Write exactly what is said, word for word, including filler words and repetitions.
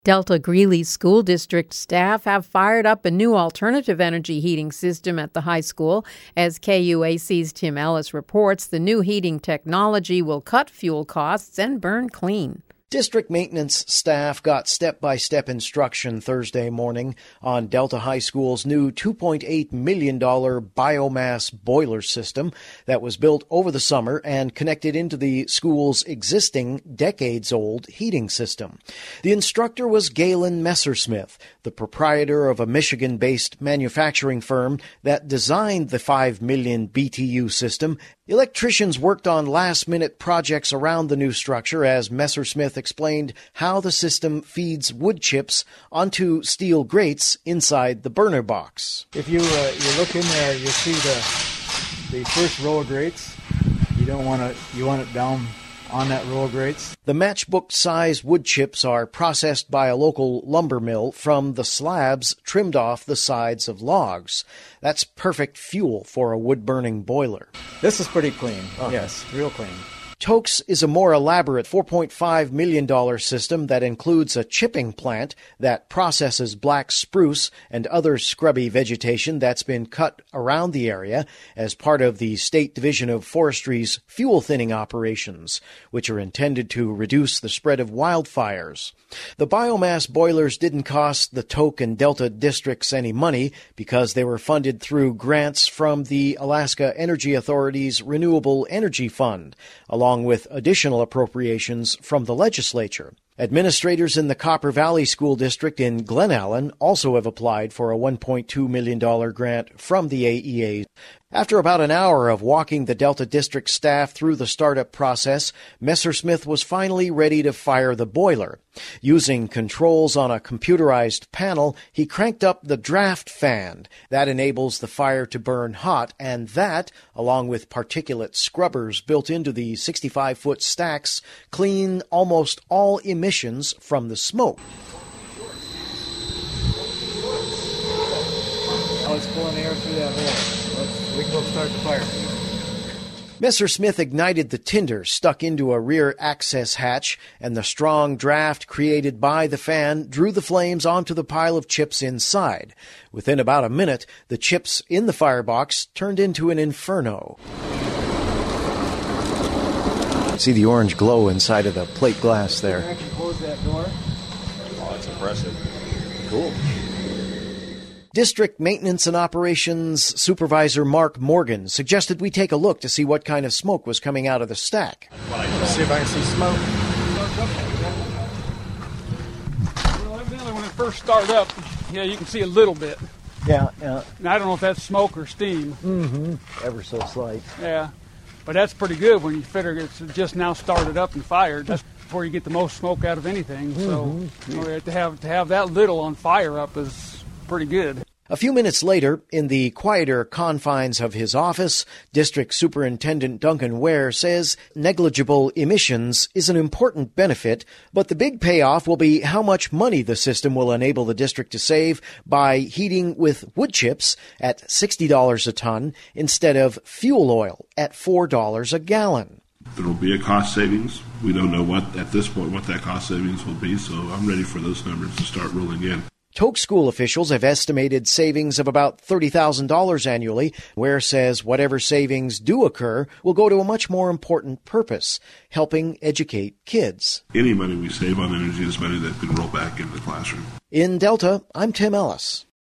Delta Greeley School District staff have fired up a new alternative energy heating system at the high school. As K U A C's Tim Ellis reports, the new heating technology will cut fuel costs and burn clean. District maintenance staff got step-by-step instruction Thursday morning on Delta High School's new two point eight million dollars biomass boiler system that was built over the summer and connected into the school's existing decades-old heating system. The instructor was Galen Messersmith, the proprietor of a Michigan-based manufacturing firm that designed the five million B T U system. Electricians worked on last-minute projects around the new structure as Messersmith explained how the system feeds wood chips onto steel grates inside the burner box. If you uh, you look in there, you see the the first row of grates. You don't want to you want it down on that row of grates. The matchbook-sized wood chips are processed by a local lumber mill from the slabs trimmed off the sides of logs. That's perfect fuel for a wood-burning boiler. This is pretty clean. Uh-huh. Yes, real clean. Tokes is a more elaborate four point five million dollars system that includes a chipping plant that processes black spruce and other scrubby vegetation that's been cut around the area as part of the State Division of Forestry's fuel thinning operations, which are intended to reduce the spread of wildfires. The biomass boilers didn't cost the Tok and Delta districts any money because they were funded through grants from the Alaska Energy Authority's Renewable Energy Fund, along along with additional appropriations from the legislature. Administrators in the Copper Valley School District in Glen Allen also have applied for a one point two million dollars grant from the A E A. After about an hour of walking the Delta District staff through the startup process, Messersmith was finally ready to fire the boiler. Using controls on a computerized panel, he cranked up the draft fan. That enables the fire to burn hot, and that, along with particulate scrubbers built into the sixty-five foot stacks, clean almost all emissions from the smoke. Now it's pulling air through that hole. Let's, we can go start the fire. Messersmith ignited the tinder stuck into a rear access hatch, and the strong draft created by the fan drew the flames onto the pile of chips inside. Within about a minute, the chips in the firebox turned into an inferno. See the orange glow inside of the plate glass there. I can close that door. Oh, that's impressive. Cool. District Maintenance and Operations Supervisor Mark Morgan suggested we take a look to see what kind of smoke was coming out of the stack. Let's see if I can see smoke. Well, evidently when it first started up, yeah, you can see a little bit. Yeah, yeah. And I don't know if that's smoke or steam. Mm-hmm. Ever so slight. Yeah, but that's pretty good when you figure it's just now started up and fired. That's before you get the most smoke out of anything. So mm-hmm. you know, to have to have that little on fire up is pretty good. A few minutes later, in the quieter confines of his office, District Superintendent Duncan Ware says negligible emissions is an important benefit, but the big payoff will be how much money the system will enable the district to save by heating with wood chips at sixty dollars a ton instead of fuel oil at four dollars a gallon. There will be a cost savings. We don't know what at this point what that cost savings will be, so I'm ready for those numbers to start rolling in. Tok school officials have estimated savings of about thirty thousand dollars annually. Ware says whatever savings do occur will go to a much more important purpose, helping educate kids. Any money we save on energy is money that can roll back into the classroom. In Delta, I'm Tim Ellis.